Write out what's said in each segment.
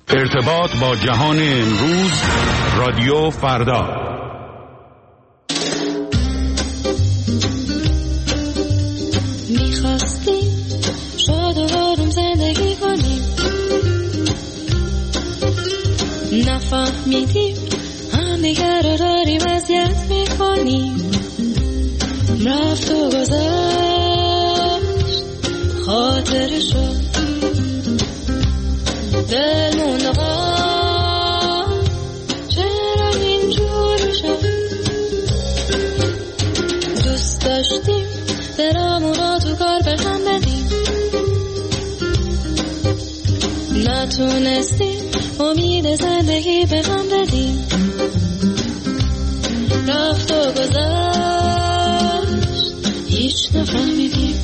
ارتباط با جهان امروز، رادیو فردا. میخواستیم شاد و آروم زندگی کنیم، نفهمیدیم همدیگر رو داریم اذیت میکنیم. رفت و گذشت خاطرشو، دلمون آقا چرا اینجور شد. دوست داشتیم درامون رو تو کار به هم بدیم، نتونستیم امید زندگی به هم بدیم. رفت و گذشت هیچ نفهمیدیم،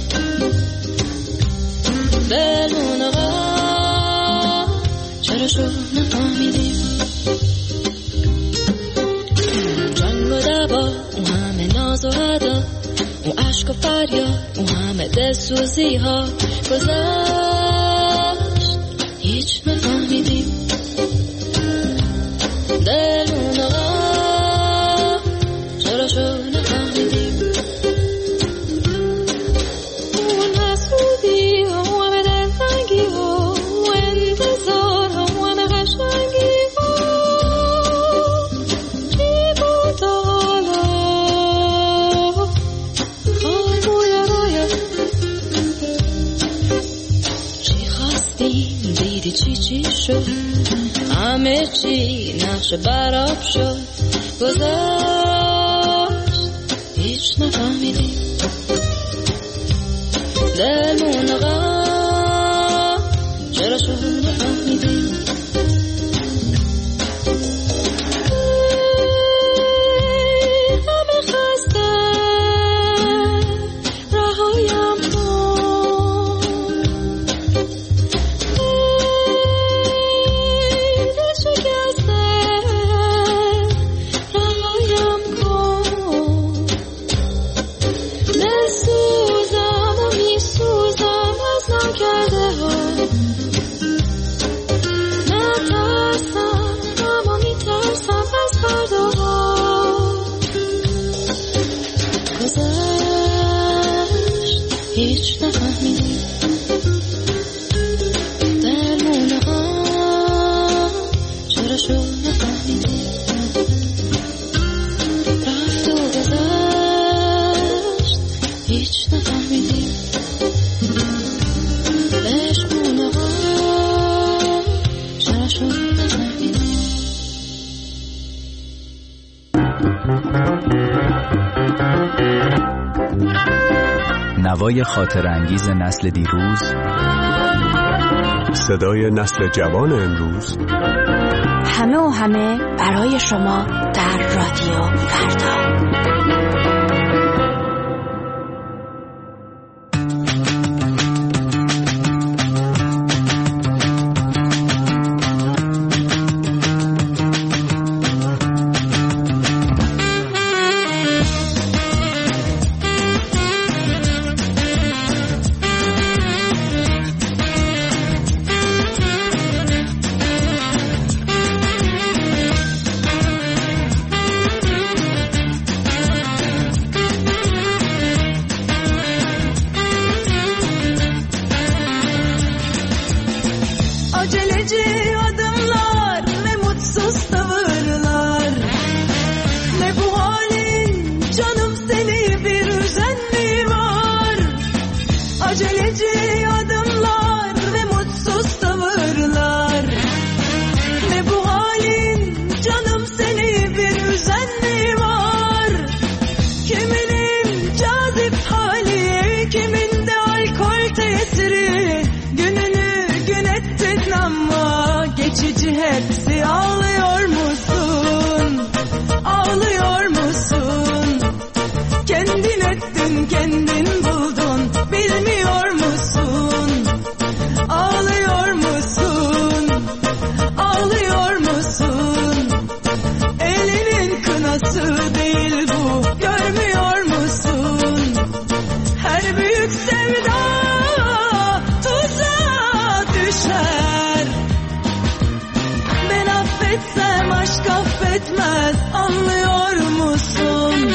دلمون آقا چرا شد نفهمیدیم. جنگ و دعوا، اون همه ناز و ادا، اون عشق و فریاد، اون همه دلسوزی ها گذشت هیچ نفهمیدیم. دلمون آقا چرا شد نفهمیدیم. اون حسودی ها، اون همه دلتنگی ها، اون انتظار ها، اون همه قشنگی ها، چی بود حالا خاموی رویا. چی خواستیم دیدی چی شد، همه چی نقش براب شد، گذشت هیچ نفهمیدیم. دلمون آقا چرا شد نفهمیدیم. همه خسته رهایم کن، دل شکسته رهایم کن. دل سوزم و میسوزم از نکرده ها، نترسم اما میترسم از فردا ها. گذشت هیچ نفهمیدیم. دلمون آقا چرا شد نفهمیدیم. رفت و گذشت هیچ نفهمیدیم. عشقمون آقا چرا شد نفهمیدیم. نوای خاطر انگیز نسل دیروز، صدای نسل جوان امروز، همه و همه برای شما در رادیو فردا. Hepsi ağlıyor musun? Ağlıyor musun? Kendin ettin, kendin buldun, bilmiyor musun? Ağlıyor musun? Ağlıyor musun? Elinin kınası değil bu, görmüyor musun? Her büyük sevda tuzağa düşer. etmez, anlıyor musun?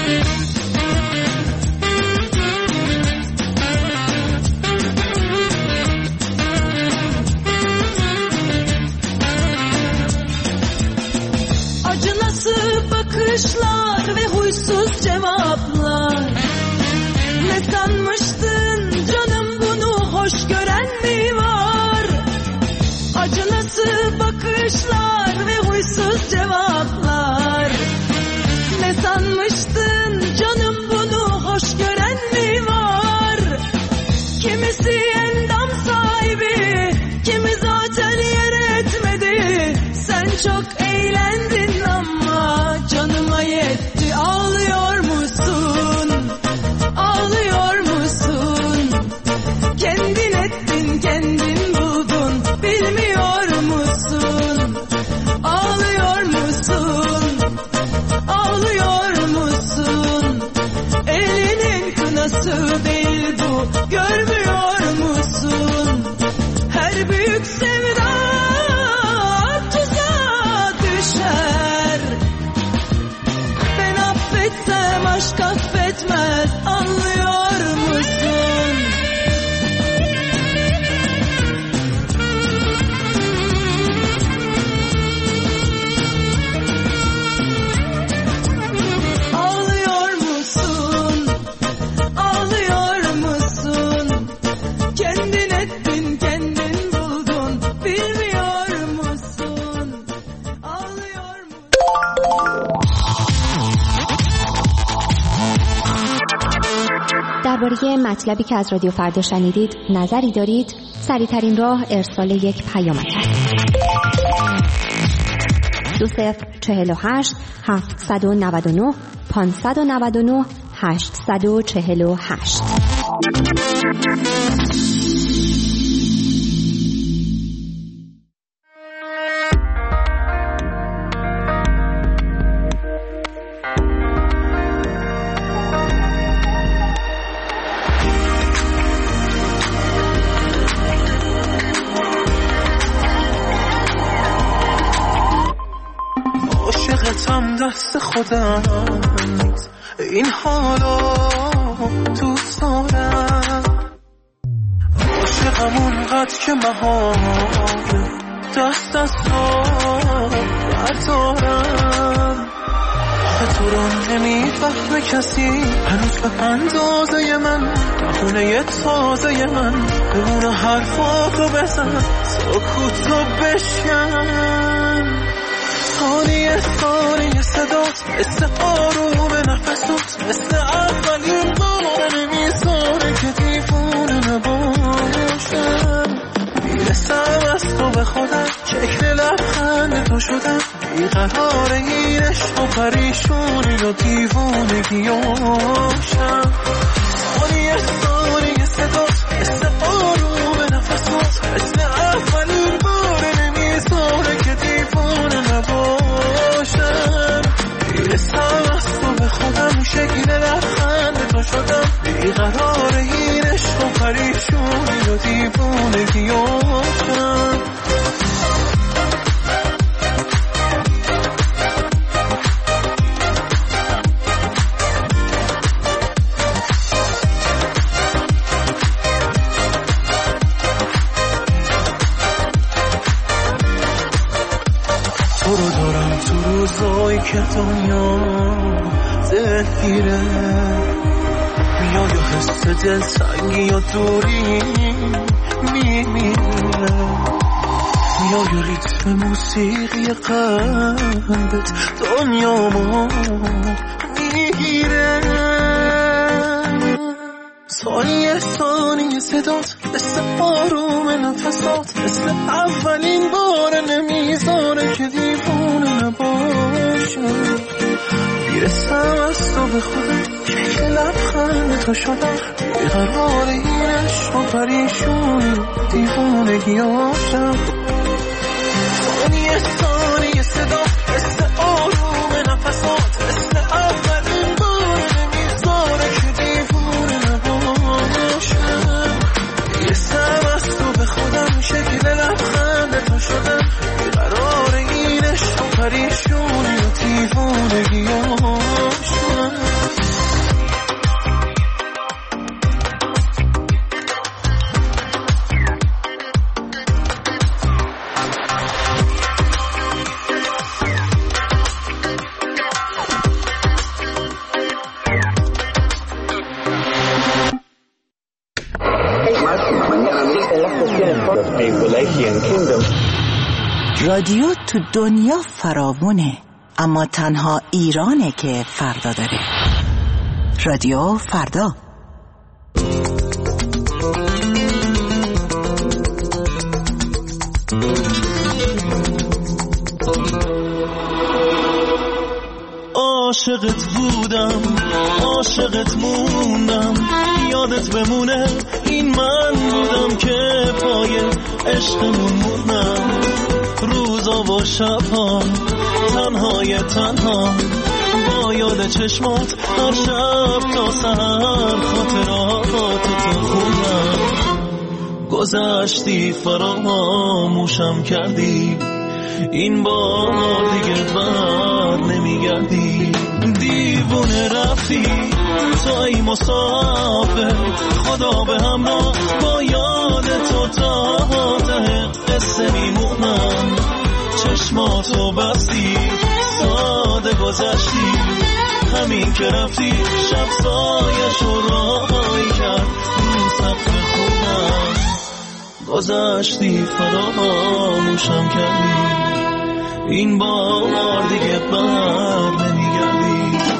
Acınası bakışlar ve huysuz cevaplar. Ne sanmıştın canım, bunu hoş gören mi var? Acınası bakışlar ve huysuz cevaplar. Ne sanmıştın canım, bunu hoş gören mi var? Kimisi endam sahibi, kimi zaten yer etmedi. Sen çok eğlendin ama canıma yetti. Ağlıyor musun? Ağlıyor musun? Kendin ettin, kendin buldun, bilmiyor musun? Ağlıyor musun? Ağlıyor musun? Elinin kınası değil bu, görmüyor musun? Her büyük sevda tuzağa düşer. Ben affetsem aşk affetmez, anlıyor musun? Ağlıyor musun? Ağlıyor musun? Kendin ettin, kendin buldun, bilmiyor musun? Ağlıyor musun? درباره مطلبی که از رادیو فردا شنیدید نظری دارید؟ سریع‌ترین راه ارسال یک پیام است. 2048 799 599 848. عاشقتم دست خودم نیست، این حالا دوست دارم. عاشقم اونقدر که مهار دست از تو بردارم. تو رو نمیفهمه کسی هنوز به اندازه من، بهونه تازه من بمونه حرفاتو بزن، سکوتو بشکن. ثانیه ثانیه صدات مثل آروم نفسات، مثل اولین بار نمیذاره که دیوونه نباشم. میرسم از تو به خودم، شکل لبخند تو شدم، بیقرار این عشق و پریشونی و دیوونگیاشم. ثانیه ثانیه صدات مثل آروم نفسات، مثل اولین بار نمیذاره که دیوونه نباشم. میرسم از تو به خودم، شکل لبخند تو شدم، بیقرار این عشق و پریشونی و دیوونگیاشم. تو رو دارم تو روزایی که دنیا دلگیره، میای و حس دلتنگی یا دوری میمیره، میای و ریتم موسیقی قلبت دنیامو میگیره. ثانیه ثانیه صدات مثل آروم نفسات، مثل اولین بار نمیذاره که دیوونه نباشم. میرسم از تو به خودم، شکل لبخند تو شدم، بیقرار این عشق و پریشونی دیوونگیاشم. ثانیه ثانیه صدات مثل آروم نفسات، مثل اولین بار نمیذاره که دیوونه نباشم. میرسم از تو به خودم، شکل لبخند تو شدم، بیقرار این عشق و پریشونی رادیو تو دنیا فراوونه، اما تنها ایرانه که فردا داره. رادیو فردا. عاشقت بودم، عاشقت موندم، یادت بمونه این من بودم که پای عشقمون موندم. روزا و شبها تنهای تنها با یاد چشمات هر شب تا سحر خاطراتو تو خوندم. گذشتی فراموشم کردی، این بار دیگه بر نمیگردی. دیوونه رفتی تو ای مسافر، خدا به همراه با یاد تو تا ته قصه میمونم. چشماتو بستی ساده گذشتی، همین که رفتی شب سایه‌شو راهی کرد رو سقف خونم. گذشتی فراموشم کردی، این بار دیگه بر نمیگردی.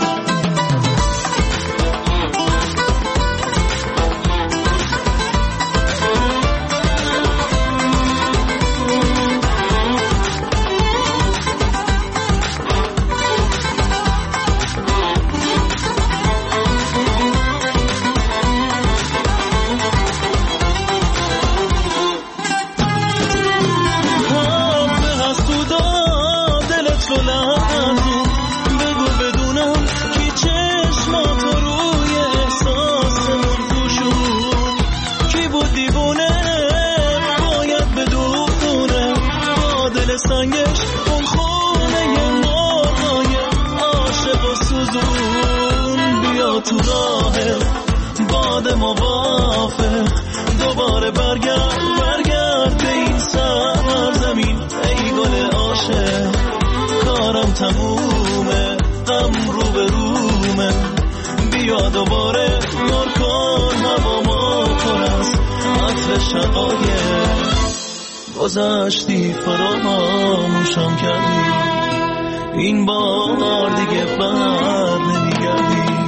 سنگش اون خونه مرغای عاشق و سوزون. بیا تو راه باد موافق، دوباره برگرد به این سرزمین ای گل عاشق. کارم تمومه، غم رو به رومه، بیا دوباره مر کن هوا مر کن از عطر شقایق. گذشتی فراموشم کردی، این بار دیگه بر نمیگردی.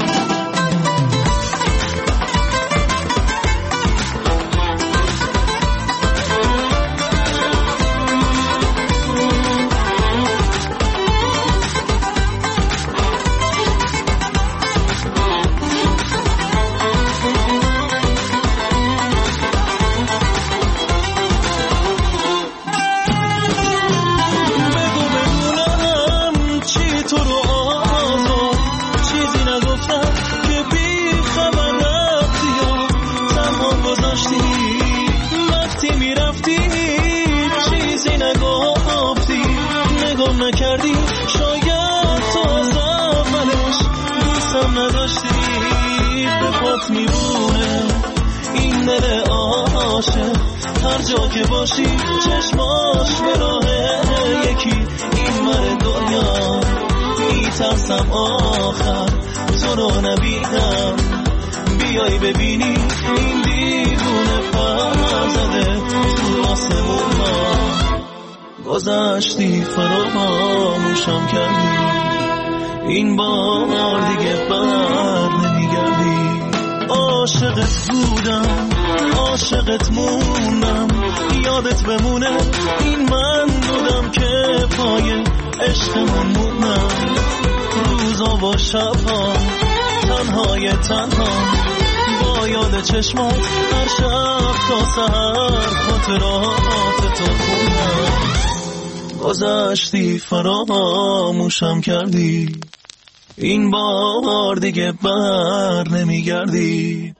نکردی شاید تو از اولش دوستم نداشتی. به پات میمونه این دل عاشق، هر جا که باشی چشماش به راه یکی این ور دنیا. میترسم آخر تو رو نبینم، بیای ببینی این دیوونه پر زده تو آسمون ها. گذشتی فراموشم کردی، این بار دیگه بر نمیگردی. عاشقت بودم، عاشقت موندم، یادت بمونه این من بودم که پای عشقمون موندم. روزا و شبها تنهای تنها با یاد چشمات هر شب تا سحر خاطرات تو خوندم. گذشتی فراموشم کردی، این بار دیگه بر نمیگردی.